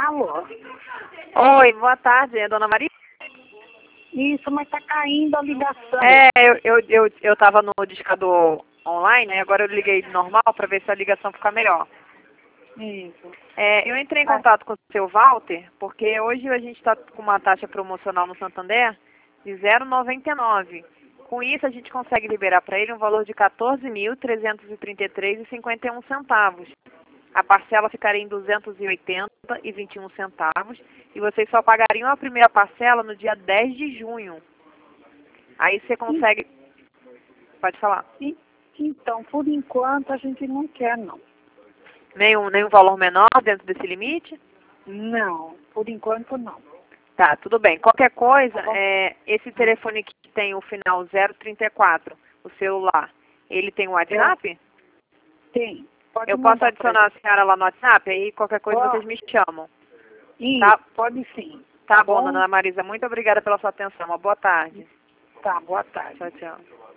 Alô? Oi, boa tarde, é Dona Maria? Isso, mas tá caindo a ligação. Eu tava no discador online, agora eu liguei normal para ver se a ligação fica melhor. Isso. Eu entrei em contato com o seu Walter, porque hoje a gente está com uma taxa promocional no Santander de 0,99. Com isso, a gente consegue liberar para ele um valor de R$ 14.333,51. A parcela ficaria em R$ 280,21 e vocês só pagariam a primeira parcela no dia 10 de junho. Aí você consegue... Pode falar. Então, por enquanto, a gente não quer, não. Nenhum valor menor dentro desse limite? Não, por enquanto, não. Tá, tudo bem. Qualquer coisa, Tá bom? esse telefone que tem o final 034, o celular, ele tem um WhatsApp? Tem. Pode Eu posso mandar pra adicionar a senhora lá no WhatsApp? Aí qualquer coisa Pode. vocês me chamam. Isso, Tá? pode sim. Tá bom, dona Marisa. Muito obrigada pela sua atenção. Uma boa tarde. Tá, boa tarde. Tchau, tchau.